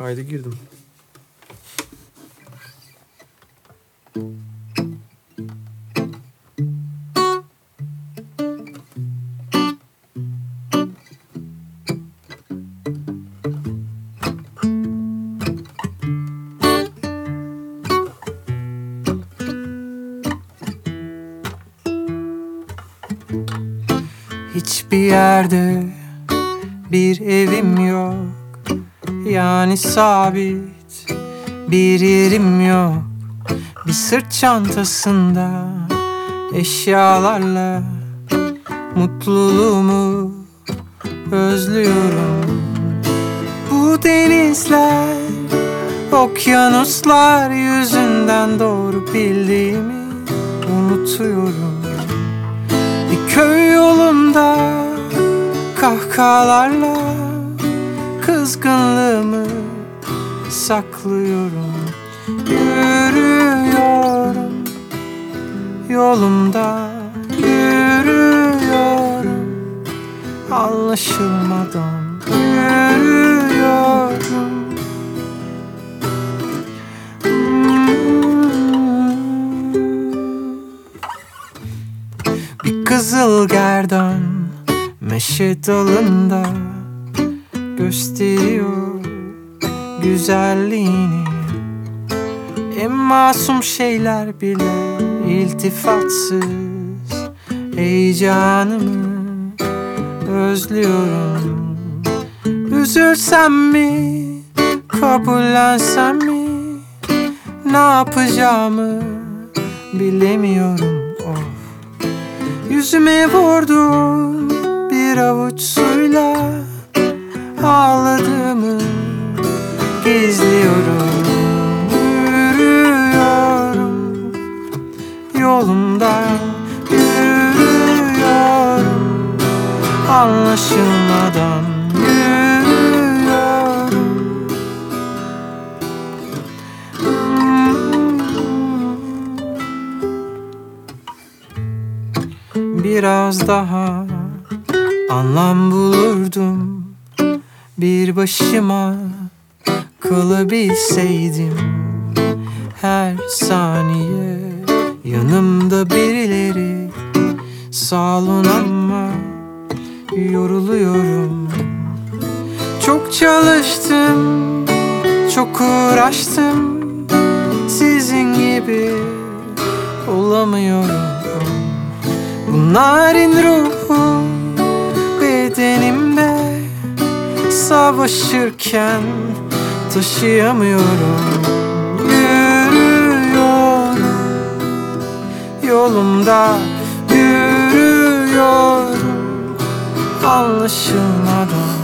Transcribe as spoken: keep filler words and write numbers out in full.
Kayda girdim. Hiçbir yerde bir evim yok, yani sabit bir yerim yok. Bir sırt çantasında eşyalarla mutluluğumu özlüyorum. Bu denizler, okyanuslar yüzünden doğru bildiğimi unutuyorum. Bir köy yolunda kahkahalarla kızgınlığımı saklıyorum. Yürüyorum yolumda, yürüyorum anlaşılmadan, yürüyorum. Bir kızıl gerdan meşe dalında gösteriyor güzelliğini. En masum şeyler bile iltifatsız heyecanımı özlüyorum. Üzülsem mi, kabullensem mi, ne yapacağımı bilemiyorum. Of. Yüzüme vurdum bir avuç suyla, ağladığımı gizliyorum. Yürüyorum yolumda, yürüyorum anlaşılmadan, yürüyorum. Biraz daha anlam bulurdum bir başıma, kalabilseydim her saniye yanımda birileri. Sağ olun ama yoruluyorum. Çok çalıştım, çok uğraştım, sizin gibi olamıyorum. Bu narin ruhum bedenimde savaşırken taşıyamıyorum. Yürüyorum yolumda, yürüyorum anlaşılmadan.